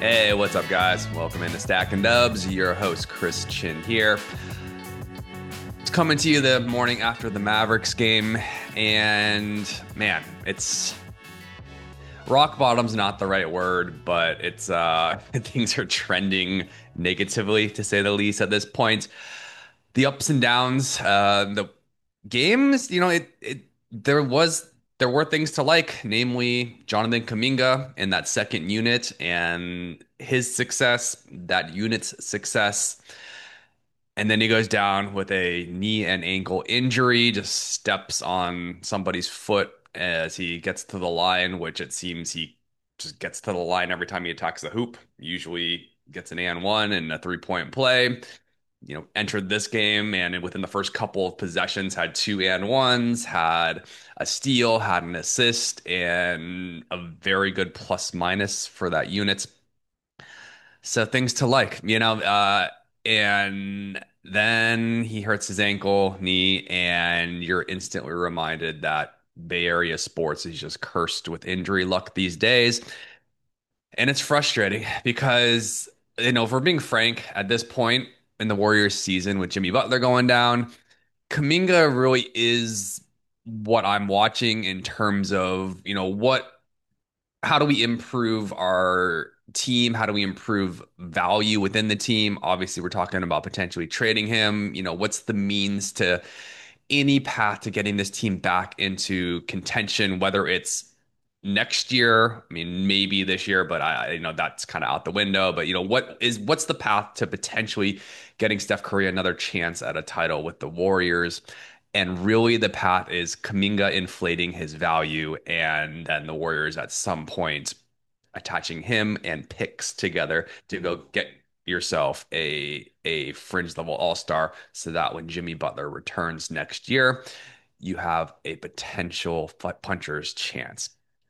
Hey, what's up, guys? Welcome into Stack and Dubs. Your host, Chris Chin here. It's coming to you the morning after the Mavericks game, and man, it's rock bottom's not the right word, but it's things are trending negatively to say the least at this point. The ups and downs, the games, there were things to like, namely Jonathan Kuminga in that second unit and his success, that unit's success. And then he goes down with a knee and ankle injury, just steps on somebody's foot as he gets to the line, which it seems he just gets to the line every time he attacks the hoop. Usually gets an and one and a 3-point play. Entered this game and within the first couple of possessions had two and ones, had a steal, had an assist, and a very good plus minus for that unit. So things to like, and then he hurts his ankle, knee, and you're instantly reminded that Bay Area sports is just cursed with injury luck these days. And it's frustrating because, if we're being frank, at this point in the Warriors season with Jimmy Butler going down, Kuminga really is what I'm watching in terms of, how do we improve our team? How do we improve value within the team? Obviously, we're talking about potentially trading him. What's the means to any path to getting this team back into contention, whether it's next year, I mean, maybe this year, but I know that's kind of out the window. But what's the path to potentially getting Steph Curry another chance at a title with the Warriors? And really, the path is Kuminga inflating his value, and then the Warriors at some point attaching him and picks together to go get yourself a fringe level all-star so that when Jimmy Butler returns next year, you have a potential puncher's chance.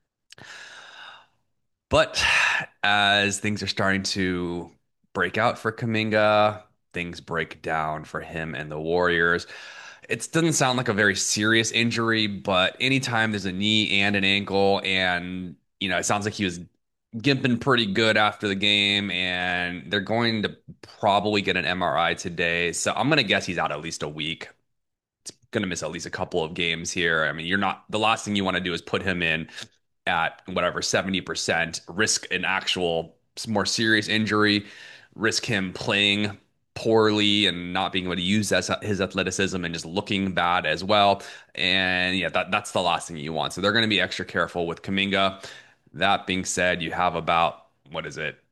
But as things are starting to break out for Kuminga, things break down for him and the Warriors. It doesn't sound like a very serious injury, but anytime there's a knee and an ankle, and it sounds like he was gimping pretty good after the game, and they're going to probably get an MRI today. So I'm gonna guess he's out at least a week. Going to miss at least a couple of games here. I mean, you're not the last thing you want to do is put him in at whatever 70%, risk an actual more serious injury, risk him playing poorly and not being able to use his athleticism and just looking bad as well. And yeah, that's the last thing you want. So they're going to be extra careful with Kuminga. That being said, you have about, what is it,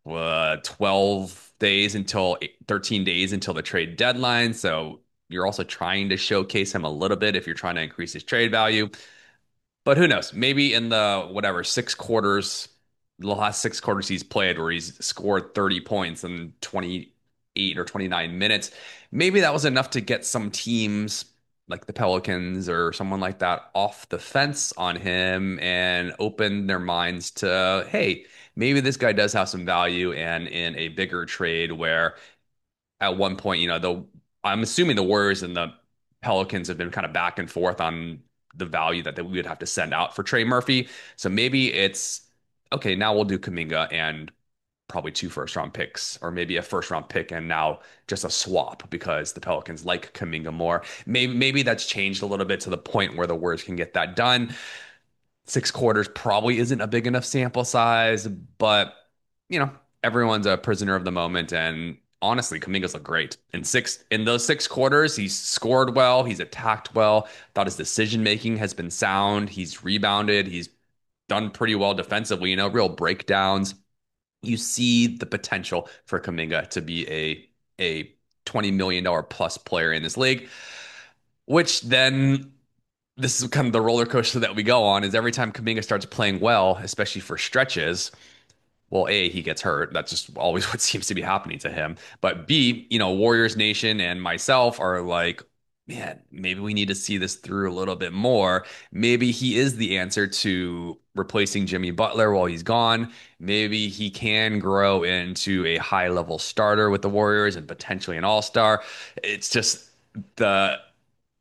12 days until 13 days until the trade deadline. So you're also trying to showcase him a little bit if you're trying to increase his trade value. But who knows? Maybe in the whatever the last six quarters he's played where he's scored 30 points in 28 or 29 minutes, maybe that was enough to get some teams like the Pelicans or someone like that off the fence on him and open their minds to, hey, maybe this guy does have some value and in a bigger trade where at one point, I'm assuming the Warriors and the Pelicans have been kind of back and forth on the value that we would have to send out for Trey Murphy. So maybe it's okay, now we'll do Kuminga and probably two first round picks, or maybe a first round pick and now just a swap because the Pelicans like Kuminga more. Maybe that's changed a little bit to the point where the Warriors can get that done. Six quarters probably isn't a big enough sample size, but you know, everyone's a prisoner of the moment. And honestly, Kuminga's looked great. In those six quarters, he's scored well, he's attacked well, thought his decision making has been sound, he's rebounded, he's done pretty well defensively, real breakdowns. You see the potential for Kuminga to be a $20 million plus player in this league, which then this is kind of the roller coaster that we go on is every time Kuminga starts playing well, especially for stretches, well, A, he gets hurt. That's just always what seems to be happening to him. But B, Warriors Nation and myself are like, man, maybe we need to see this through a little bit more. Maybe he is the answer to replacing Jimmy Butler while he's gone. Maybe he can grow into a high level starter with the Warriors and potentially an all-star. It's just the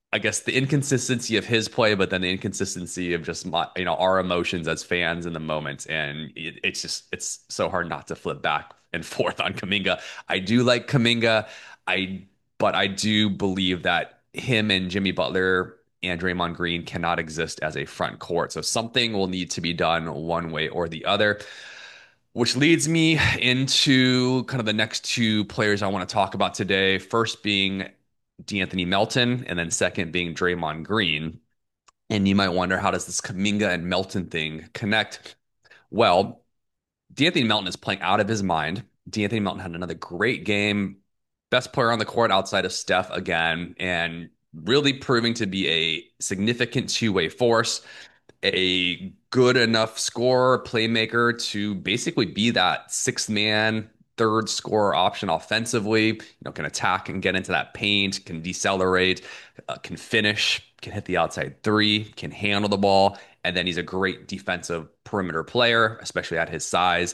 I guess the inconsistency of his play, but then the inconsistency of just our emotions as fans in the moment, and it's so hard not to flip back and forth on Kaminga. I do like Kaminga, I but I do believe that him and Jimmy Butler and Draymond Green cannot exist as a front court, so something will need to be done one way or the other. Which leads me into kind of the next two players I want to talk about today. First being De'Anthony Melton, and then second being Draymond Green. And you might wonder, how does this Kaminga and Melton thing connect? Well, De'Anthony Melton is playing out of his mind. De'Anthony Melton had another great game, best player on the court outside of Steph again, and really proving to be a significant two-way force, a good enough scorer, playmaker to basically be that sixth man, third scorer option offensively. Can attack and get into that paint, can decelerate, can finish, can hit the outside three, can handle the ball, and then he's a great defensive perimeter player, especially at his size.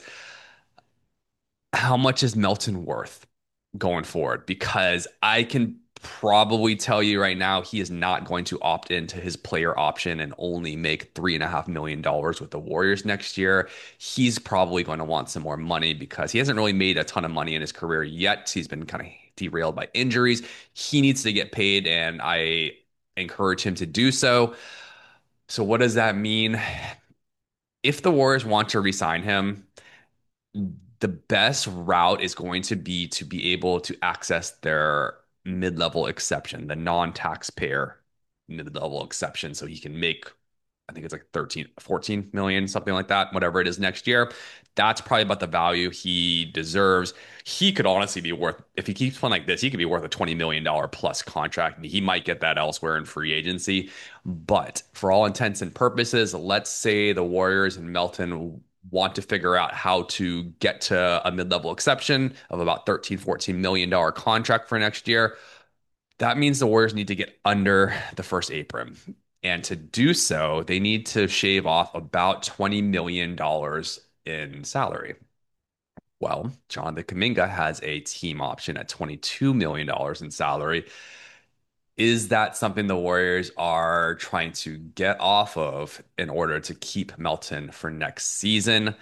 How much is Melton worth going forward? Because I can probably tell you right now, he is not going to opt into his player option and only make $3.5 million with the Warriors next year. He's probably going to want some more money because he hasn't really made a ton of money in his career yet. He's been kind of derailed by injuries. He needs to get paid, and I encourage him to do so. So, what does that mean? If the Warriors want to resign him, the best route is going to be able to access their mid-level exception, the non-taxpayer mid-level exception, so he can make, I think it's like 13, 14 million, something like that, whatever it is next year. That's probably about the value he deserves. He could honestly be worth, if he keeps playing like this, he could be worth a $20 million plus contract. He might get that elsewhere in free agency. But for all intents and purposes, let's say the Warriors and Melton want to figure out how to get to a mid-level exception of about 13, $14 million contract for next year. That means the Warriors need to get under the first apron. And to do so, they need to shave off about $20 million in salary. Well, Jonathan Kuminga has a team option at $22 million in salary. Is that something the Warriors are trying to get off of in order to keep Melton for next season?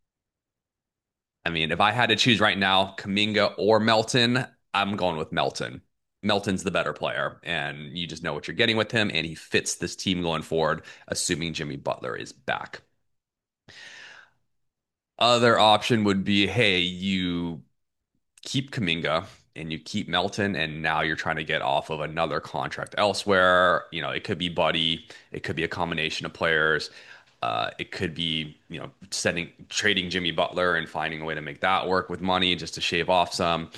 I mean, if I had to choose right now, Kuminga or Melton, I'm going with Melton. Melton's the better player, and you just know what you're getting with him, and he fits this team going forward, assuming Jimmy Butler is back. Other option would be, hey, you keep Kuminga and you keep Melton, and now you're trying to get off of another contract elsewhere. It could be Buddy, it could be a combination of players. It could be, trading Jimmy Butler and finding a way to make that work with money just to shave off some.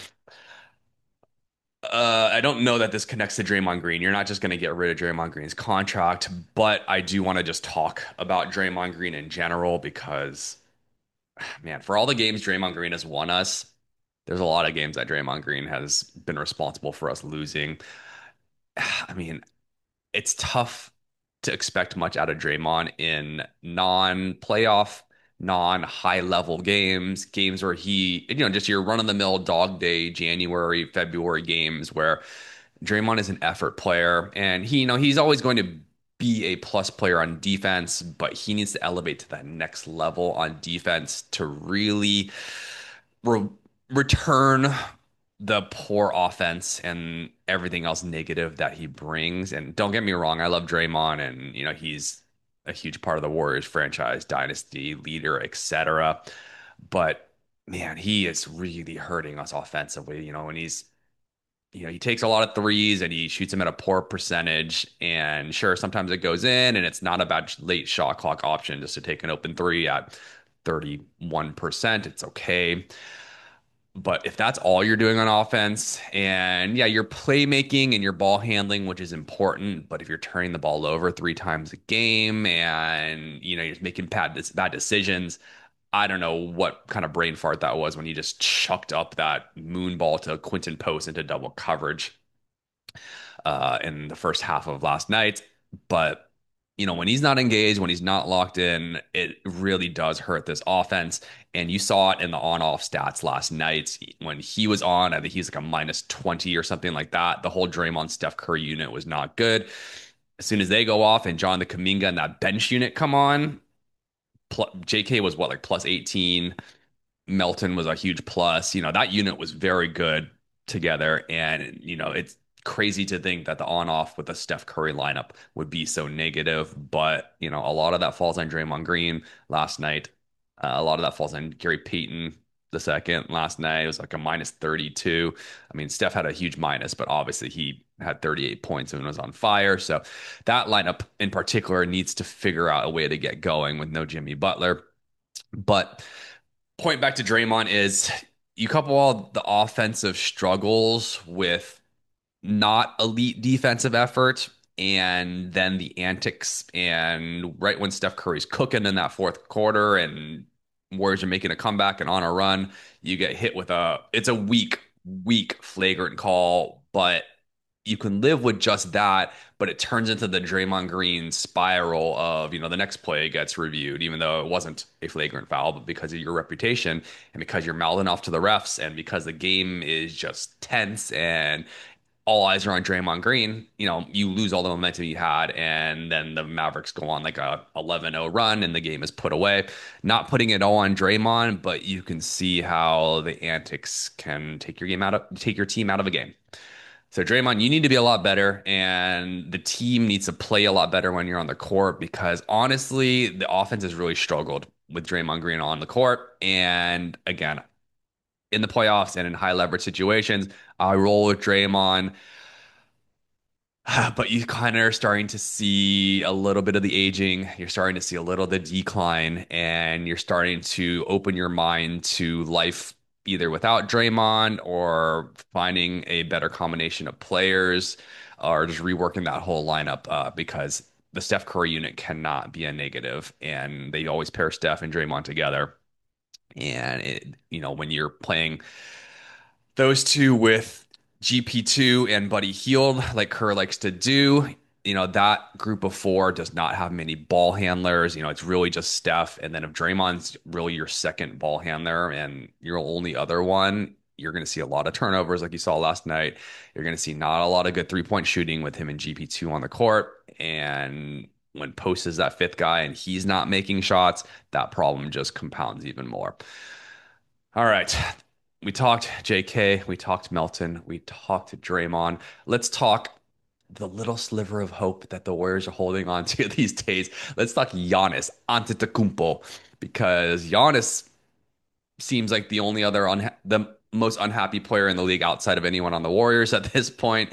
I don't know that this connects to Draymond Green. You're not just going to get rid of Draymond Green's contract, but I do want to just talk about Draymond Green in general because, man, for all the games Draymond Green has won us, there's a lot of games that Draymond Green has been responsible for us losing. I mean, it's tough to expect much out of Draymond in non-playoff, non-high level games, games where just your run-of-the-mill dog day, January, February games where Draymond is an effort player, and he's always going to be a plus player on defense, but he needs to elevate to that next level on defense to really re return the poor offense and everything else negative that he brings. And don't get me wrong, I love Draymond, and he's a huge part of the Warriors franchise, dynasty leader, etc. But man, he is really hurting us offensively. When he takes a lot of threes and he shoots them at a poor percentage. And sure, sometimes it goes in, and it's not a bad late shot clock option just to take an open three at 31%. It's okay. But if that's all you're doing on offense, and yeah, your playmaking and your ball handling, which is important, but if you're turning the ball over three times a game and you're just making bad decisions, I don't know what kind of brain fart that was when he just chucked up that moon ball to Quinton Post into double coverage in the first half of last night. But when he's not engaged, when he's not locked in, it really does hurt this offense. And you saw it in the on-off stats last night when he was on. I think he's like a minus 20 or something like that. The whole Draymond Steph Curry unit was not good. As soon as they go off and John the Kaminga and that bench unit come on, JK was what, like plus 18. Melton was a huge plus. That unit was very good together. And, it's crazy to think that the on off with the Steph Curry lineup would be so negative. But, a lot of that falls on Draymond Green last night. A lot of that falls on Gary Payton the second last night. It was like a minus 32. I mean, Steph had a huge minus, but obviously he had 38 points and was on fire. So that lineup in particular needs to figure out a way to get going with no Jimmy Butler. But point back to Draymond is you couple all the offensive struggles with not elite defensive effort and then the antics and right when Steph Curry's cooking in that fourth quarter and Warriors are making a comeback and on a run, you get hit with it's a weak flagrant call, but you can live with just that, but it turns into the Draymond Green spiral of, the next play gets reviewed, even though it wasn't a flagrant foul, but because of your reputation and because you're mouthing off to the refs and because the game is just tense and all eyes are on Draymond Green, you lose all the momentum you had, and then the Mavericks go on like a 11-0 run, and the game is put away. Not putting it all on Draymond, but you can see how the antics can take your team out of a game. So Draymond, you need to be a lot better, and the team needs to play a lot better when you're on the court because honestly, the offense has really struggled with Draymond Green on the court. And again, in the playoffs and in high leverage situations, I roll with Draymond. But you kind of are starting to see a little bit of the aging. You're starting to see a little of the decline, and you're starting to open your mind to life either without Draymond or finding a better combination of players or just reworking that whole lineup because the Steph Curry unit cannot be a negative, and they always pair Steph and Draymond together. And when you're playing those two with GP2 and Buddy Hield, like Kerr likes to do. That group of four does not have many ball handlers. It's really just Steph. And then if Draymond's really your second ball handler and your only other one, you're going to see a lot of turnovers like you saw last night. You're going to see not a lot of good 3-point shooting with him and GP2 on the court. And when Post is that fifth guy and he's not making shots, that problem just compounds even more. All right. We talked JK, we talked Melton, we talked Draymond. Let's talk the little sliver of hope that the Warriors are holding on to these days. Let's talk Giannis Antetokounmpo because Giannis seems like the only other the most unhappy player in the league outside of anyone on the Warriors at this point.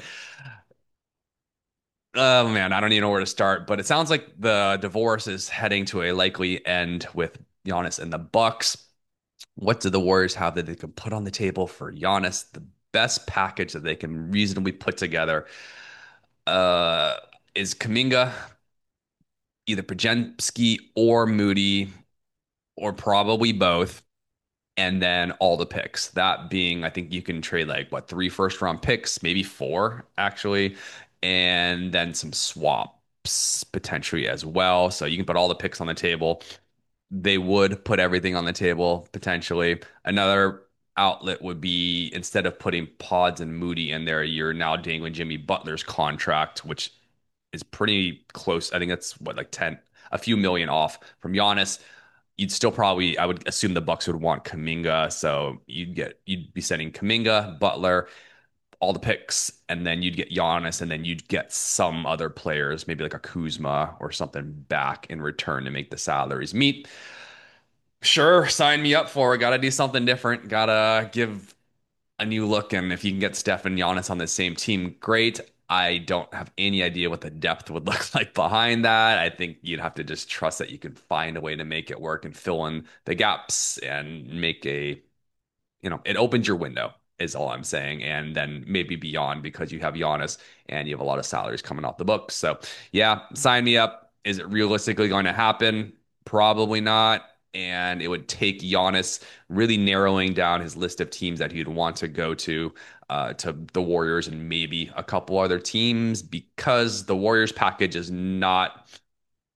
Oh man, I don't even know where to start, but it sounds like the divorce is heading to a likely end with Giannis and the Bucks. What do the Warriors have that they can put on the table for Giannis? The best package that they can reasonably put together uh, is Kaminga, either Pajemski or Moody, or probably both, and then all the picks. That being, I think you can trade like what 3 first round picks, maybe four actually, and then some swaps potentially as well. So you can put all the picks on the table. They would put everything on the table potentially. Another outlet would be instead of putting Pods and Moody in there, you're now dangling Jimmy Butler's contract, which is pretty close. I think that's what like 10, a few million off from Giannis. You'd still probably, I would assume the Bucks would want Kaminga, so you'd be sending Kaminga, Butler, all the picks, and then you'd get Giannis, and then you'd get some other players, maybe like a Kuzma or something back in return to make the salaries meet. Sure, sign me up for it. Got to do something different. Got to give a new look. And if you can get Steph and Giannis on the same team, great. I don't have any idea what the depth would look like behind that. I think you'd have to just trust that you could find a way to make it work and fill in the gaps and make it opens your window, is all I'm saying. And then maybe beyond because you have Giannis and you have a lot of salaries coming off the books. So, yeah, sign me up. Is it realistically going to happen? Probably not. And it would take Giannis really narrowing down his list of teams that he'd want to go to the Warriors and maybe a couple other teams because the Warriors package is not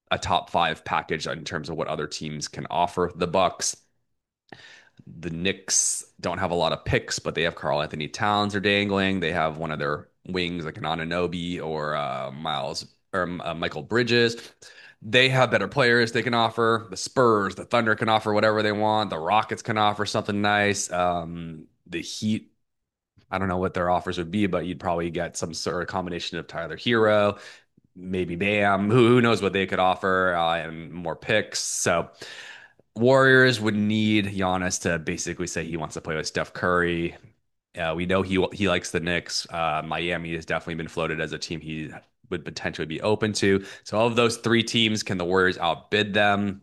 a top five package in terms of what other teams can offer the Bucks. The Knicks don't have a lot of picks, but they have Karl Anthony Towns are dangling. They have one of their wings like an Anunoby or Miles or Michael Bridges. They have better players they can offer. The Spurs, the Thunder can offer whatever they want. The Rockets can offer something nice. The Heat, I don't know what their offers would be, but you'd probably get some sort of combination of Tyler Hero, maybe Bam. Who knows what they could offer and more picks. So Warriors would need Giannis to basically say he wants to play with Steph Curry. We know he likes the Knicks. Miami has definitely been floated as a team he would potentially be open to. So of those three teams, can the Warriors outbid them?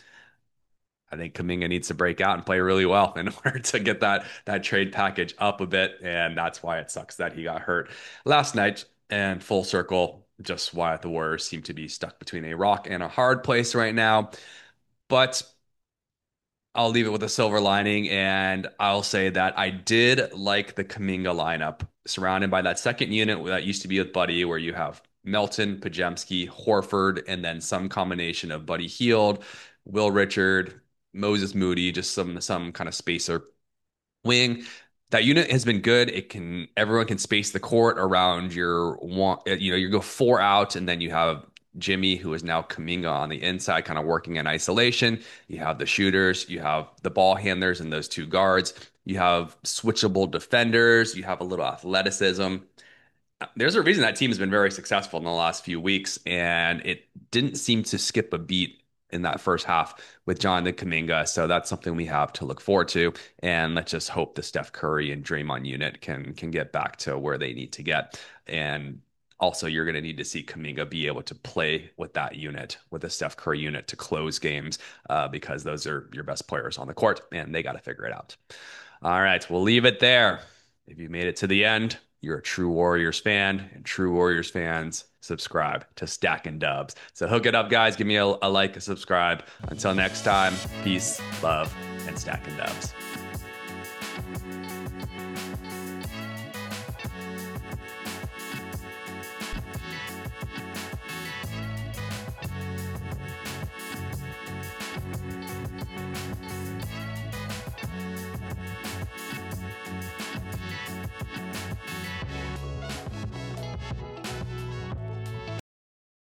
I think Kuminga needs to break out and play really well in order to get that trade package up a bit, and that's why it sucks that he got hurt last night. And full circle, just why the Warriors seem to be stuck between a rock and a hard place right now. But I'll leave it with a silver lining, and I'll say that I did like the Kuminga lineup, surrounded by that second unit that used to be with Buddy, where you have Melton, Pajemski, Horford, and then some combination of Buddy Hield, Will Richard, Moses Moody, just some kind of spacer wing. That unit has been good. Everyone can space the court around your one. You go four out, and then you have Jimmy, who is now Kuminga on the inside, kind of working in isolation. You have the shooters, you have the ball handlers, and those two guards. You have switchable defenders. You have a little athleticism. There's a reason that team has been very successful in the last few weeks, and it didn't seem to skip a beat in that first half with Jonathan Kuminga. So that's something we have to look forward to. And let's just hope the Steph Curry and Draymond unit can get back to where they need to get. And also, you're going to need to see Kuminga be able to play with that unit, with the Steph Curry unit, to close games because those are your best players on the court, and they got to figure it out. All right, we'll leave it there. If you made it to the end, you're a true Warriors fan, and true Warriors fans subscribe to Stack and Dubs. So hook it up, guys. Give me a like, a subscribe. Until next time, peace, love, and Stack and Dubs.